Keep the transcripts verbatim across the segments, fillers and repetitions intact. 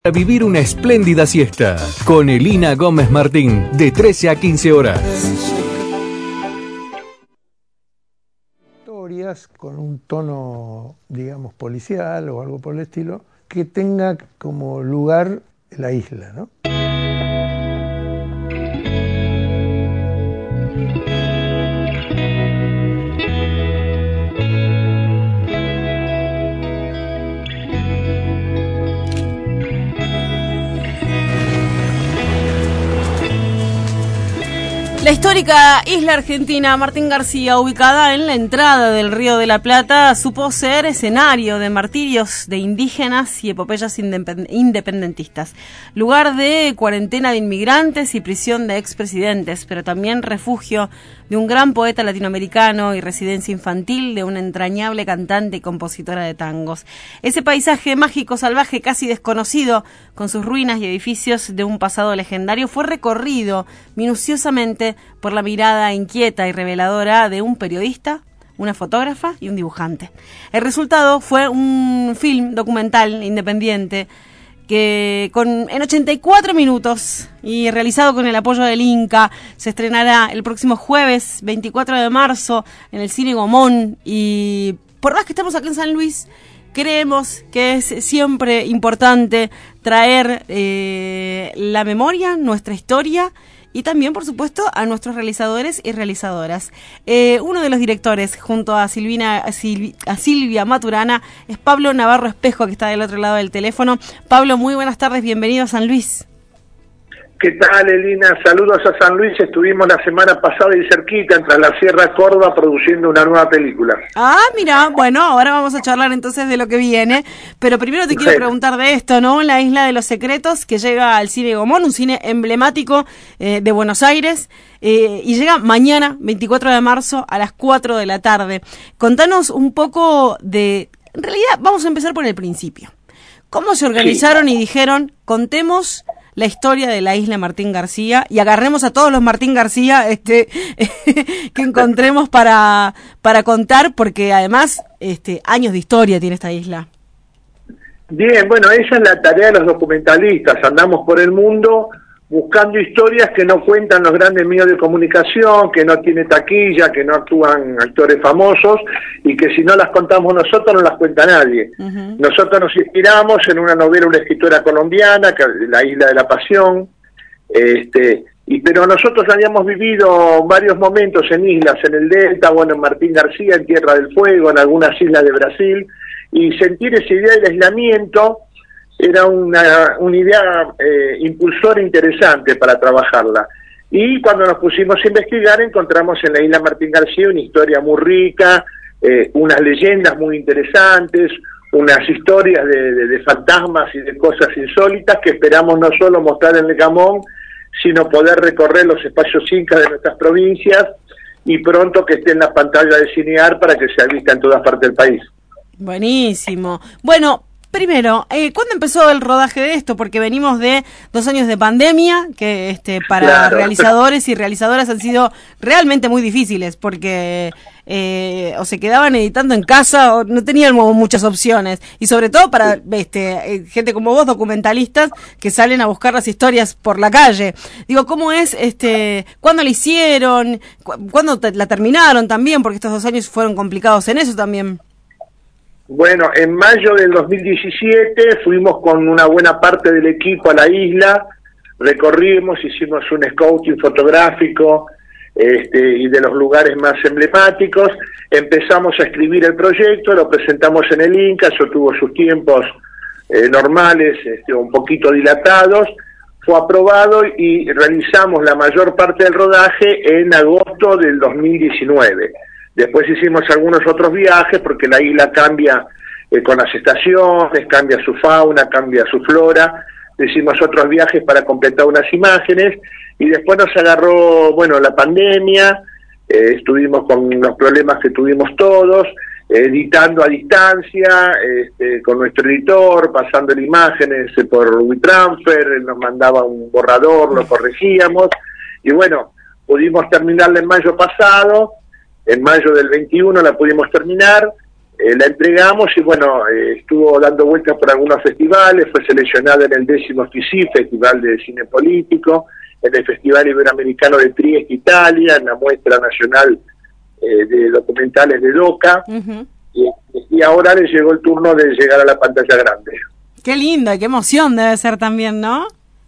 A vivir una espléndida siesta con Elina Gómez Martín de trece a quince horas. Historias con un tono, digamos, policial o algo por el estilo, que tenga como lugar la isla, ¿no? La histórica isla argentina Martín García, ubicada en la entrada del Río de la Plata, supo ser escenario de martirios de indígenas y epopeyas independentistas, lugar de cuarentena de inmigrantes y prisión de expresidentes, pero también refugio de un gran poeta latinoamericano y residencia infantil de una entrañable cantante y compositora de tangos. Ese paisaje mágico, salvaje, casi desconocido, con sus ruinas y edificios de un pasado legendario, fue recorrido minuciosamente por la mirada inquieta y reveladora de un periodista, una fotógrafa y un dibujante. El resultado fue un film documental independiente que con, en ochenta y cuatro minutos y realizado con el apoyo del Inca, se estrenará el próximo jueves veinticuatro de marzo en el Cine Gomón. Y por más que estamos aquí en San Luis, creemos que es siempre importante traer eh, la memoria, nuestra historia, y también, por supuesto, a nuestros realizadores y realizadoras. Eh, uno de los directores, junto a, Silvina, a, Silvi, a Silvia Maturana, es Pablo Navarro Espejo, que está del otro lado del teléfono. Pablo, muy buenas tardes, bienvenido a San Luis. ¿Qué tal, Elina? Saludos a San Luis. Estuvimos la semana pasada y cerquita, entre la Sierra Córdoba, produciendo una nueva película. Ah, mira, bueno, ahora vamos a charlar entonces de lo que viene, pero primero te quiero preguntar de esto, ¿no? La Isla de los Secretos, que llega al Cine Gomón, un cine emblemático eh, de Buenos Aires, eh, y llega mañana, veinticuatro de marzo, a las cuatro de la tarde. Contanos un poco de... En realidad, vamos a empezar por el principio. ¿Cómo se organizaron sí. y dijeron, contemos la historia de la isla Martín García y agarremos a todos los Martín García este que encontremos para para contar, porque además este años de historia tiene esta isla? Bien, bueno, esa es la tarea de los documentalistas. Andamos por el mundo buscando historias que no cuentan los grandes medios de comunicación, que no tiene taquilla, que no actúan actores famosos, y que si no las contamos nosotros no las cuenta nadie. Uh-huh. Nosotros nos inspiramos en una novela de una escritora colombiana, que La Isla de la Pasión, este, y pero nosotros habíamos vivido varios momentos en islas, en el Delta, bueno, en Martín García, en Tierra del Fuego, en algunas islas de Brasil, y sentir esa idea del aislamiento era una, una idea eh, impulsora interesante para trabajarla. Y cuando nos pusimos a investigar, encontramos en la isla Martín García una historia muy rica, eh, unas leyendas muy interesantes, unas historias de, de, de fantasmas y de cosas insólitas que esperamos no solo mostrar en el Gamón, sino poder recorrer los espacios incas de nuestras provincias y pronto que esté en la pantalla de Cinear para que sea vista en todas partes del país. Buenísimo. Bueno, primero, eh, ¿cuándo empezó el rodaje de esto? Porque venimos de dos años de pandemia, que este para claro. realizadores y realizadoras han sido realmente muy difíciles, porque eh, o se quedaban editando en casa o no tenían muchas opciones. Y sobre todo para este gente como vos, documentalistas, que salen a buscar las historias por la calle. Digo, ¿cómo es? este ¿Cuándo la hicieron? ¿Cuándo te, la terminaron también? Porque estos dos años fueron complicados en eso también. Bueno, en mayo del dos mil diecisiete fuimos con una buena parte del equipo a la isla, recorrimos, hicimos un scouting fotográfico este, y de los lugares más emblemáticos, empezamos a escribir el proyecto, lo presentamos en el Inca, eso tuvo sus tiempos eh, normales, este, un poquito dilatados, fue aprobado y realizamos la mayor parte del rodaje en agosto del dos mil diecinueve. Después hicimos algunos otros viajes porque la isla cambia eh, con las estaciones, cambia su fauna, cambia su flora. Hicimos otros viajes para completar unas imágenes y después nos agarró, bueno, la pandemia, eh, estuvimos con los problemas que tuvimos todos, eh, editando a distancia, este, con nuestro editor, pasando imágenes eh, por WeTransfer, él nos mandaba un borrador, lo corregíamos y bueno, pudimos terminarla en mayo pasado. En mayo del veintiuno la pudimos terminar, eh, la entregamos y bueno, eh, estuvo dando vueltas por algunos festivales, fue seleccionada en el décimo F I C I, Festival de Cine Político, en el Festival Iberoamericano de Trieste, Italia, en la muestra nacional eh, de documentales de DOCA, uh-huh. y, y ahora le llegó el turno de llegar a la pantalla grande. Qué linda, qué emoción debe ser también, ¿no?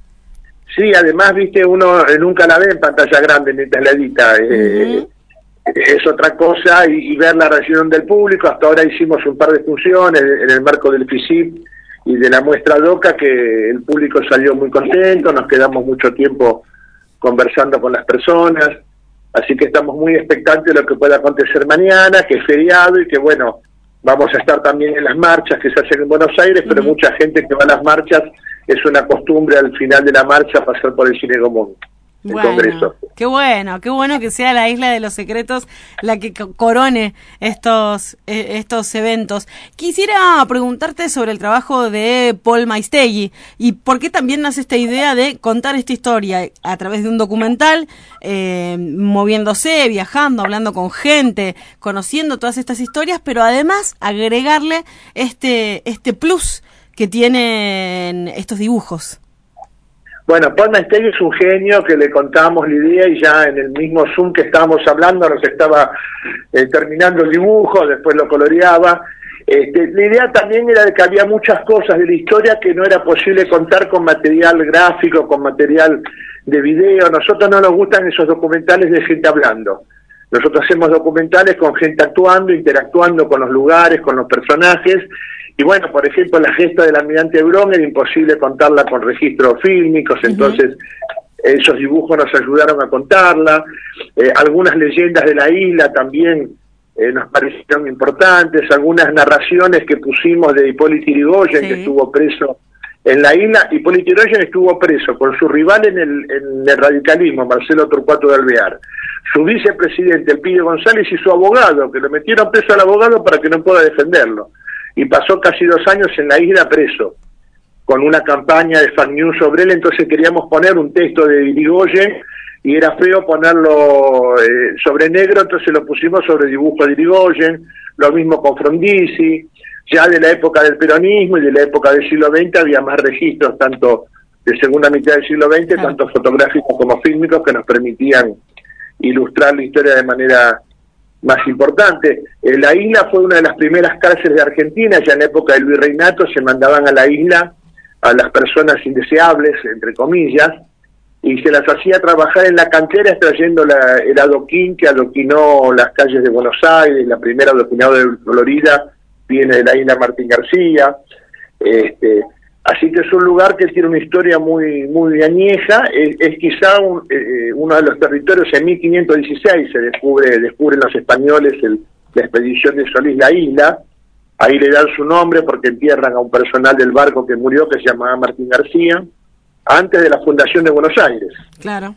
Sí, además, viste, uno nunca la ve en pantalla grande mientras la edita, eh, uh-huh. es otra cosa, y, y ver la reacción del público. Hasta ahora hicimos un par de funciones en el marco del F I C I y de la muestra DOCA, que el público salió muy contento, nos quedamos mucho tiempo conversando con las personas, así que estamos muy expectantes de lo que pueda acontecer mañana, que es feriado y que bueno, vamos a estar también en las marchas que se hacen en Buenos Aires, pero uh-huh. mucha gente que va a las marchas, es una costumbre al final de la marcha pasar por el Cine Común. Bueno, Congreso. Qué bueno, qué bueno que sea la Isla de los Secretos la que corone estos eh, estos eventos. Quisiera preguntarte sobre el trabajo de Paul Maistegui y por qué también nace esta idea de contar esta historia a través de un documental, eh, moviéndose, viajando, hablando con gente, conociendo todas estas historias, pero además agregarle este este plus que tienen estos dibujos. Bueno, Paul Maistegui es un genio que le contábamos la idea y ya en el mismo Zoom que estábamos hablando nos estaba eh, terminando el dibujo, después lo coloreaba. Este, la idea también era de que había muchas cosas de la historia que no era posible contar con material gráfico, con material de video. A nosotros no nos gustan esos documentales de gente hablando. Nosotros hacemos documentales con gente actuando, interactuando con los lugares, con los personajes. Y bueno, por ejemplo, la gesta del almirante Bron era imposible contarla con registros fílmicos, uh-huh. entonces esos dibujos nos ayudaron a contarla. Eh, algunas leyendas de la isla también eh, nos parecieron importantes, algunas narraciones que pusimos de Hipólito Yrigoyen, sí. que estuvo preso en la isla. Hipólito Yrigoyen estuvo preso con su rival en el, en el radicalismo, Marcelo Torcuato de Alvear, su vicepresidente, Elpidio González, y su abogado, que lo metieron preso al abogado para que no pueda defenderlo. Y pasó casi dos años en la isla preso, con una campaña de fake news sobre él. Entonces queríamos poner un texto de Yrigoyen y era feo ponerlo eh, sobre negro, entonces lo pusimos sobre dibujo de Yrigoyen. Lo mismo con Frondizi. Ya de la época del peronismo y de la época del siglo veinte había más registros, tanto de segunda mitad del siglo veinte, ah. tanto fotográficos como fílmicos, que nos permitían ilustrar la historia de manera más importante. Eh, la isla fue una de las primeras cárceles de Argentina. Ya en la época del virreinato se mandaban a la isla a las personas indeseables, entre comillas, y se las hacía trabajar en la cantera extrayendo la, el adoquín que adoquinó las calles de Buenos Aires. La primera adoquinada de Florida viene de la isla Martín García. Este, así que es un lugar que tiene una historia muy muy añeja. Es, es quizá un, eh, uno de los territorios. En mil quinientos dieciséis se descubre descubren los españoles el, la expedición de Solís la isla. Ahí le dan su nombre porque entierran a un personal del barco que murió, que se llamaba Martín García, antes de la fundación de Buenos Aires. Claro.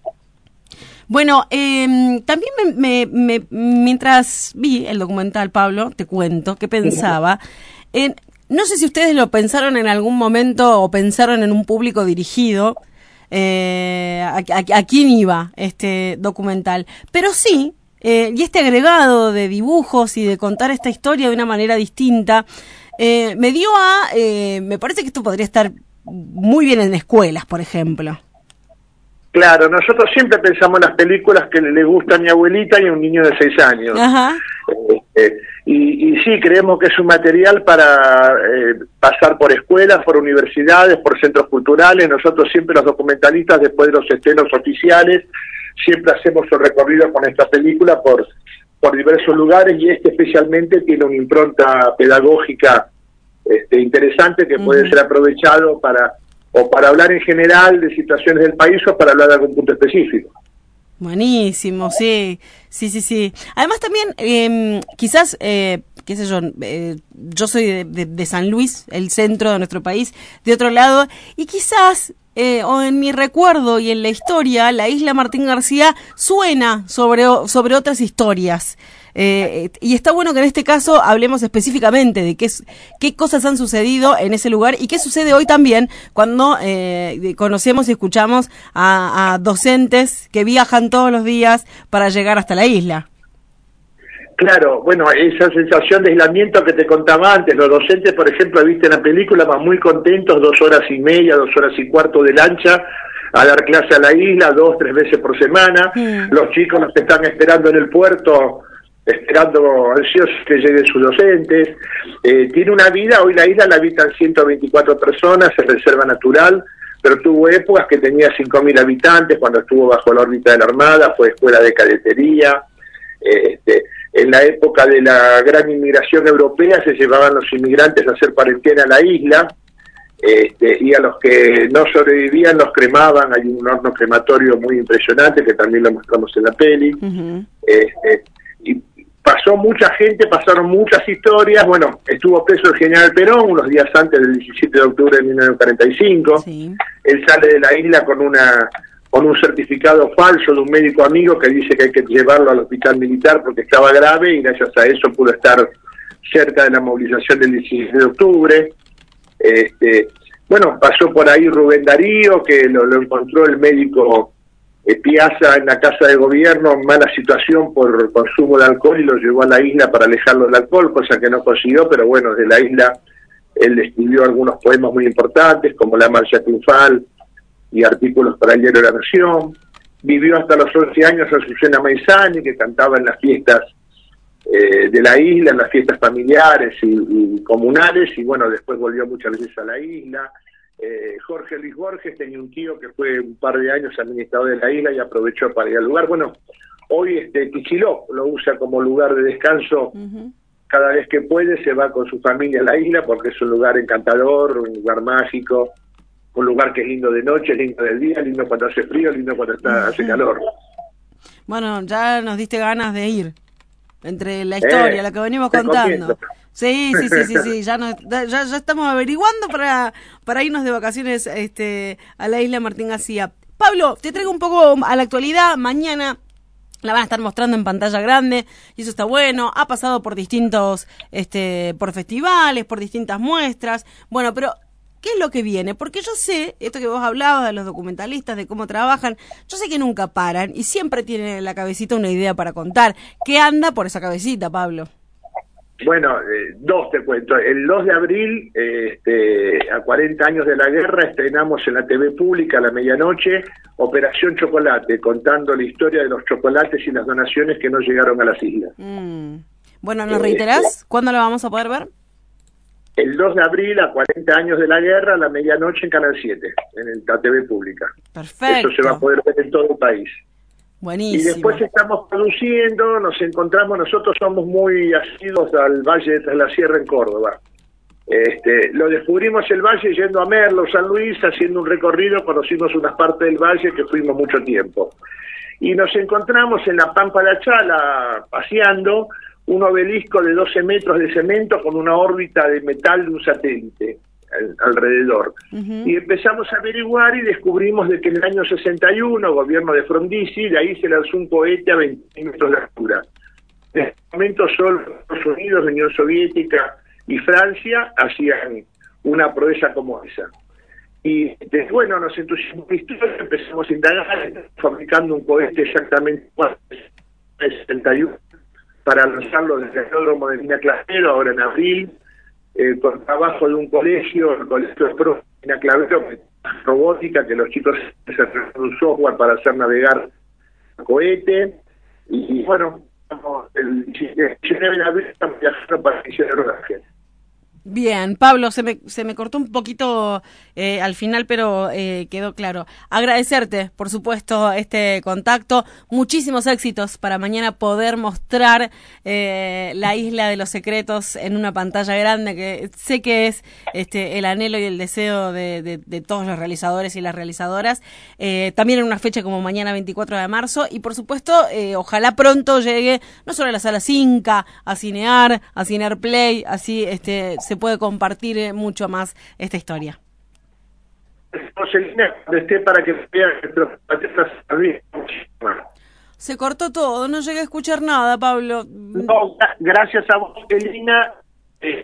Bueno, eh, también me, me, me, mientras vi el documental, Pablo, te cuento que pensaba en... No sé si ustedes lo pensaron en algún momento o pensaron en un público dirigido, eh, a, a, a quién iba este documental, pero sí, eh, y este agregado de dibujos y de contar esta historia de una manera distinta, eh, me dio a, eh, me parece que esto podría estar muy bien en escuelas, por ejemplo. Claro, nosotros siempre pensamos en las películas que le gusta a mi abuelita y a un niño de seis años. Ajá. Eh, eh, y, y sí, creemos que es un material para eh, pasar por escuelas, por universidades, por centros culturales. Nosotros siempre, los documentalistas, después de los estrenos oficiales, siempre hacemos el recorrido con esta película por, por diversos lugares, y este especialmente tiene una impronta pedagógica este, interesante que uh-huh. puede ser aprovechado para... o para hablar en general de situaciones del país o para hablar de algún punto específico. Buenísimo, sí, sí, sí, sí. Además también, eh, quizás, eh, qué sé yo, eh, yo soy de, de, de San Luis, el centro de nuestro país, de otro lado, y quizás, eh, o en mi recuerdo y en la historia, la isla Martín García suena sobre, sobre otras historias. Eh, y está bueno que en este caso hablemos específicamente de qué, qué cosas han sucedido en ese lugar y qué sucede hoy también cuando eh, conocemos y escuchamos a, a docentes que viajan todos los días para llegar hasta la isla. Claro, bueno, esa sensación de aislamiento que te contaba antes, los docentes, por ejemplo, viste en la película, van muy contentos, dos horas y media, dos horas y cuarto de lancha, a dar clase a la isla, dos, tres veces por semana. Mm. Los chicos los están esperando en el puerto, esperando ansiosos que lleguen sus docentes. Eh, tiene una vida, hoy la isla la habitan ciento veinticuatro personas, es reserva natural, pero tuvo épocas que tenía cinco mil habitantes, cuando estuvo bajo la órbita de la Armada, fue escuela de cadetería. Este, en la época de la gran inmigración europea se llevaban los inmigrantes a hacer cuarentena a la isla, este, y a los que no sobrevivían los cremaban. Hay un horno crematorio muy impresionante que también lo mostramos en la peli. Uh-huh. este, y pasó mucha gente, pasaron muchas historias. Bueno, estuvo preso el general Perón unos días antes del diecisiete de octubre de mil novecientos cuarenta y cinco. Sí. Él sale de la isla con una con un certificado falso de un médico amigo que dice que hay que llevarlo al hospital militar porque estaba grave, y gracias a eso pudo estar cerca de la movilización del diecisiete de octubre. Este, bueno, pasó por ahí Rubén Darío, que lo, lo encontró el médico eh, Piazza en la casa de gobierno en mala situación por consumo de alcohol, y lo llevó a la isla para alejarlo del alcohol, cosa que no consiguió, pero bueno, de la isla él escribió algunos poemas muy importantes, como La Marcha Triunfal, y artículos para el diario La Nación. Vivió hasta los once años a Azucena Maizani, que cantaba en las fiestas eh, de la isla, en las fiestas familiares y, y comunales, y bueno, después volvió muchas veces a la isla. Eh, Jorge Luis Borges tenía un tío que fue un par de años administrador de la isla y aprovechó para ir al lugar. Bueno, hoy este Kicillof lo usa como lugar de descanso. Uh-huh. Cada vez que puede se va con su familia a la isla porque es un lugar encantador, un lugar mágico, un lugar que es lindo de noche, lindo del día, lindo cuando hace frío, lindo cuando está, hace calor. Bueno, ya nos diste ganas de ir, entre la historia, eh, la que venimos contando. Sí, sí, sí, sí, sí, ya, nos, ya ya estamos averiguando para para irnos de vacaciones este a la isla Martín García. Pablo, te traigo un poco a la actualidad. Mañana la van a estar mostrando en pantalla grande y eso está bueno. Ha pasado por distintos, este, por festivales, por distintas muestras. Bueno, pero ¿qué es lo que viene? Porque yo sé, esto que vos hablabas de los documentalistas, de cómo trabajan, yo sé que nunca paran y siempre tienen en la cabecita una idea para contar. ¿Qué anda por esa cabecita, Pablo? Bueno, eh, dos te cuento. El dos de abril, eh, este, a cuarenta años de la guerra, estrenamos en la T V pública a la medianoche Operación Chocolate, contando la historia de los chocolates y las donaciones que no llegaron a las islas. Mm. Bueno, ¿nos reiterás? Eh, ¿Cuándo lo vamos a poder ver? El dos de abril, a cuarenta años de la guerra, a la medianoche en Canal siete, en la T V pública. Perfecto. Eso se va a poder ver en todo el país. Buenísimo. Y después estamos produciendo, nos encontramos, nosotros somos muy asiduos al Valle de Tras la Sierra en Córdoba. Este, lo descubrimos el valle yendo a Merlo, San Luis, haciendo un recorrido, conocimos unas partes del valle que fuimos mucho tiempo. Y nos encontramos en la Pampa de Achala, paseando, un obelisco de doce metros de cemento con una órbita de metal de un satélite al, alrededor. Uh-huh. Y empezamos a averiguar y descubrimos de que en el año sesenta y uno, gobierno de Frondizi, de ahí se lanzó un cohete a veinte metros de altura. En ese momento solo Estados Unidos, la Unión Soviética y Francia hacían una proeza como esa. Y bueno, nos entusiasmó la historia, empezamos a indagar, fabricando un cohete exactamente en el setenta y uno, para lanzarlo desde el aeródromo de Mina Clavero, ahora en abril, eh, con trabajo de un colegio, el colegio de Pro Mina Clavero, robótica, que los chicos desarrollaron un software para hacer navegar el cohete, y, y bueno, el diecinueve de abril estamos viajando para iniciar el rodaje. Bien, Pablo, se me, se me cortó un poquito eh, al final, pero eh, quedó claro. Agradecerte, por supuesto, este contacto. Muchísimos éxitos para mañana poder mostrar eh, la Isla de los Secretos en una pantalla grande, que sé que es este el anhelo y el deseo de, de, de todos los realizadores y las realizadoras. Eh, también en una fecha como mañana veinticuatro de marzo y, por supuesto, eh, ojalá pronto llegue no solo a la Sala Cinca, a Cinear, a Cinear Play, así este se puede compartir mucho más esta historia. Joselina, esté para que vean que se cortó todo, no llegué a escuchar nada, Pablo. No, gracias a vos, Elina. Eh,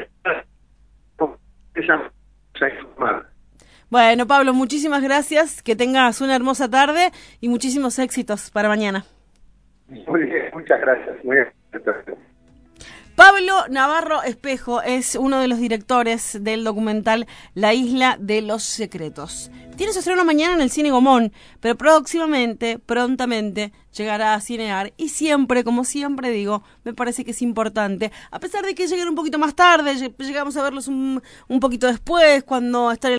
bueno, Pablo, muchísimas gracias, que tengas una hermosa tarde y muchísimos éxitos para mañana. Muy bien, muchas gracias. Muy bien. Pablo Navarro Espejo es uno de los directores del documental La Isla de los Secretos. Tiene su estreno mañana en el Cine Gomón, pero próximamente, prontamente, llegará a Cinear. Y siempre, como siempre digo, me parece que es importante, a pesar de que lleguen un poquito más tarde, llegamos a verlos un, un poquito después, cuando está el